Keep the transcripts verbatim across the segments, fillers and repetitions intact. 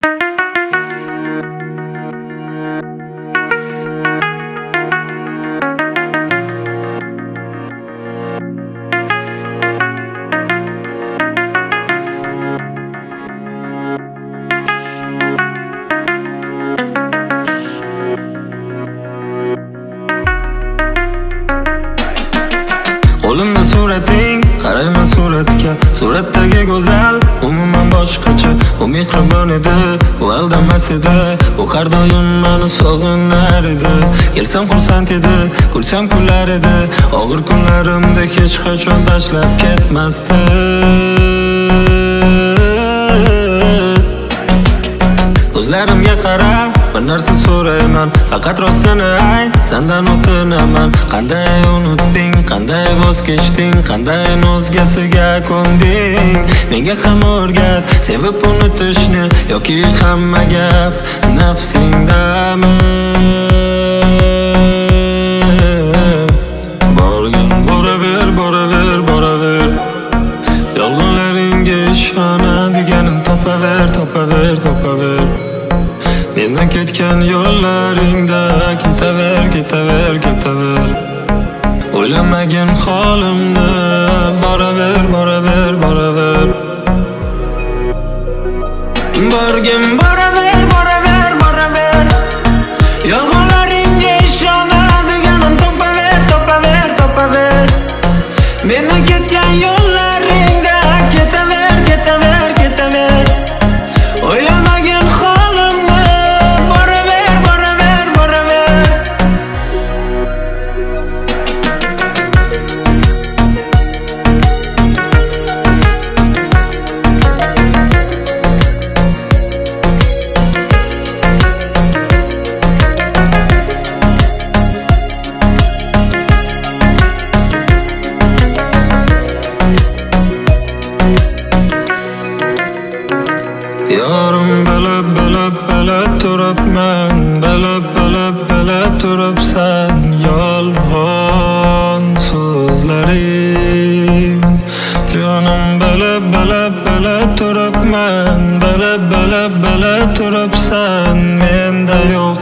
Qo'limda surating, qarayman suratga. Suratdagi go'zal umuman boshqacha. U mehribon edi, u aldamas edi, u har doim meni sog'inar edi. Kelsam xursand edi, kulsam kular edi, og'ir kunlarimda hech qachon tashlab ketmasdi. Ko'zlarimga qara, bir narsa so'rayman, faqat rostini ayt, sendan o'tinaman. Qanday unutding, qanday voz kechding, qanday o'zgasiga ko'nding? Menga ham o'rgat, sevib unutishni, yoki hamma gap nafsingdami? Borgin boraver, boraver, boraver. Yolg'onlaringga ishonadiganim topaver, topaver, topaver. Mendan ketgan yo'llaringda ketaver, ketaver, ketaver. O'ylamagin holimni, boraver, boraver, boraver. Borgin boraver, boraver, boraver. Yolg'onlaringga ishonadiganim topaver, topaver, topaver. Mendan ketgan yo'llaringda ketaver, ketaver, ketaver. O'ylamagin holimni, boraver, boraver, boraver. Yorim bilib, bilib, bilib turibman, bilib, bilib, bilib turibsan yolg'on so'zlaring. Jonim bilib, bilib, bilib turibman, bilib, bilib, bilib turibsan menda yo'q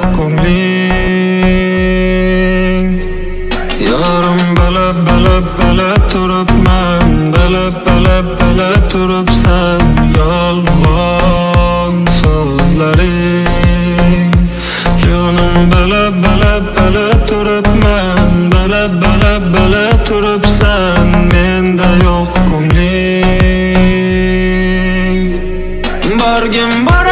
ko'ngling. Yorim bilib, bilib, bilib turibman, bilib, bilib, bilib turibsan yolg'on so'zlaring. Jonim bilib, bilib, bilib turibman, bilib, bilib, bilib turibsan menda yo'q ko'ngling. Borgin bor